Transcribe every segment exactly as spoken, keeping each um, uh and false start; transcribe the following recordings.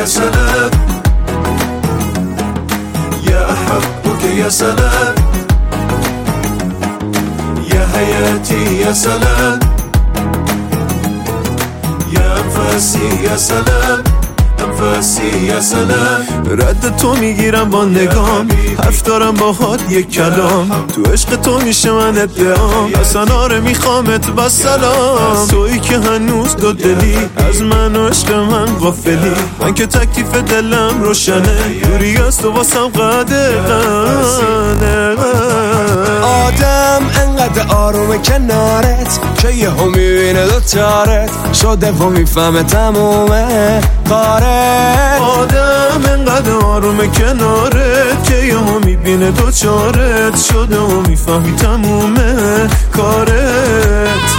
سلام يا أحبك يا سلام يا حياتي يا سلام يا أنفاسي يا سلام انفاسی یا سلام رد تو میگیرم با نگام حرف دارم باهات یک کلام تو عشق تو میشه من ادعام اصلا آره میخوامت با سلام تویی که هنوز دو دلی از من و عشق من غافلی من که تکلیف دلم روشنه دوری از تو واسم قدقنه آدم انقدر آرومه کنارت که یه هم میبینه دوچارت شده و میفهمه تمومه کارت آدم انقدر آرومه کنارت که یه هم میبینه دوچارت شده و میفهمی تمومه کارت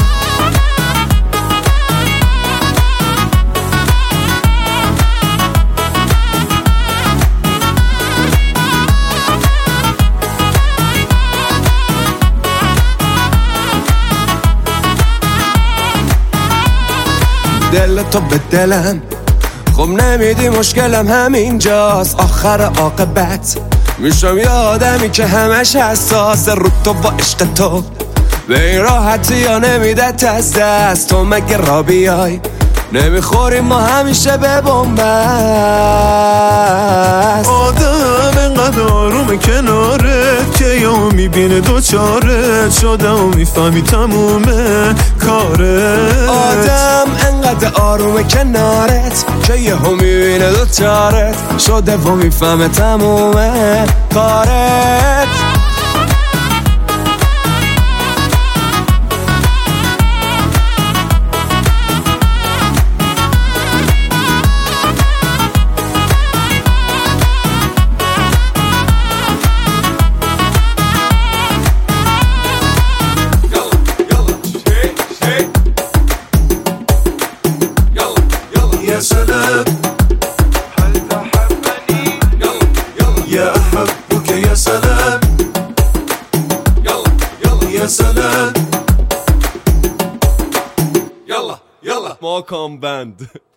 دل تو به دلم خب نمیدی مشکلم همینجاست آخر عاقبت میشم یه آدمی که همش حساس رو تو با عشق تو به این راحتی یا نمیده از دست تو مگه را بیای نمیخوریم ما همیشه به بنبست آدم انقدر آرومه کنارت که یا میبینه دوچارت شده و میفهمی تمومه کارت آدم انقدر آرومه کنارت که یه هم میبینه دوچارت شده و میفهمه تمومه کارت يا سلام هل تحبني يا أحبك يا سلام يا سلام يلا يلا ماكان باند